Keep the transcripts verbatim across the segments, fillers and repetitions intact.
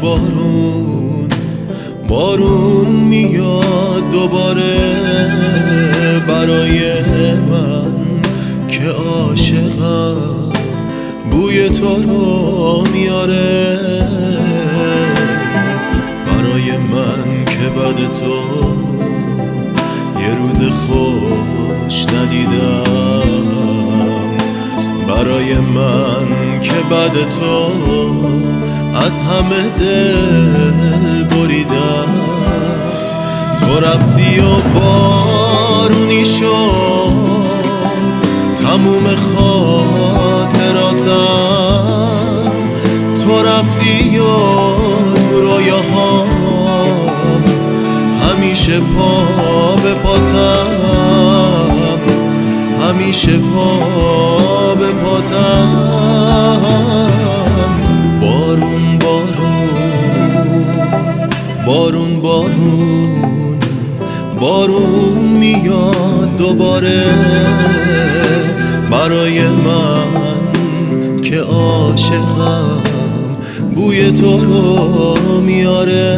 بارون بارون میاد دوباره برای من که عاشقم بوی تو رو میاره، برای من که بعد تو یه روز خوش ندیدم، برای من که بعد تو از همه دل بریدم. تو رفتی و بارونی شد تموم خاطراتم، تو رفتی و تو رویاهام همیشه پا به پاتم، همیشه پا به پاتم. بارون بارون بارون بارون بارون میاد دوباره برای من که عاشقم بوی تو رو میاره.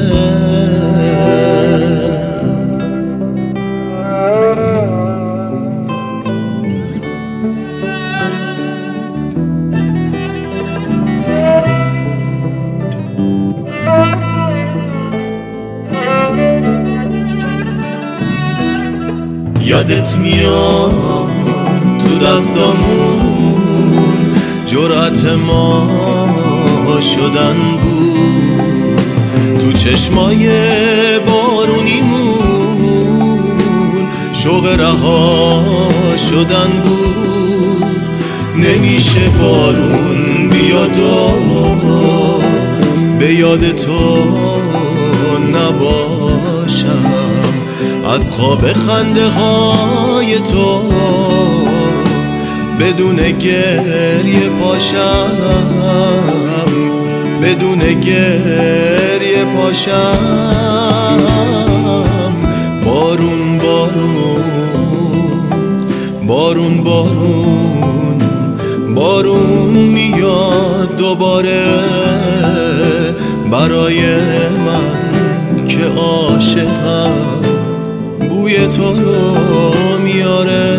یادت میاد تو دستامون جرأت ما شدن بود، تو چشمای بارونیمون شوق رها شدن بود. نمیشه بارون بیاد و به یاد تو نباشم، از خواب خنده های تو بدون گریه پاشم، بدون گریه پاشم. بارون بارون بارون بارون بارون میاد دوباره برای من که عاشقم بوی تو رو میاره.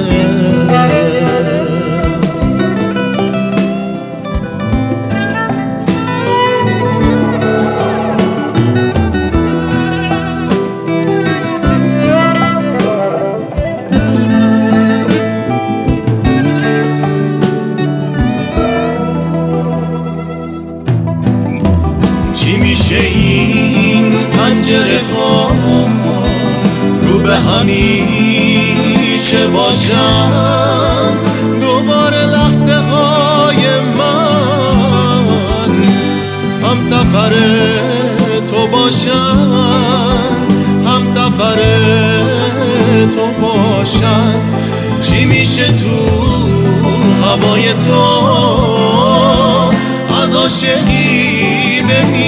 چی میشه این پنجره ها رو به همیشه باشن، دوباره لحظه های من هم سفر تو باشن، هم سفر تو باشن. چی میشه تو هوای تو از عاشقی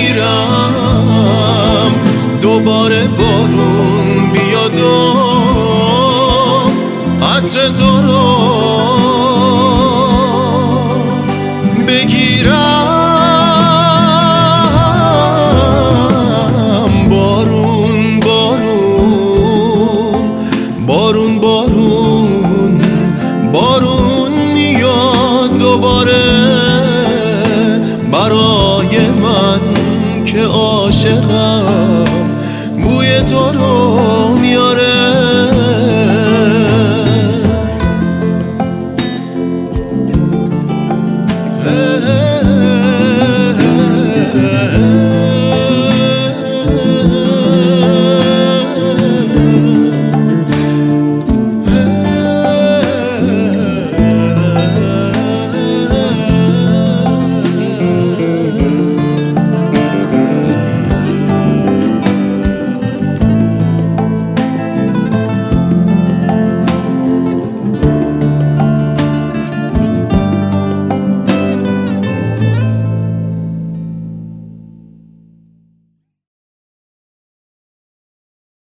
بمیرم، دوباره بارون بیاد و عطر تو رو بگیرم. بارون بارون بارون بارون بارون میاد دوباره برای من که عاشقم بوی تو رو میاره.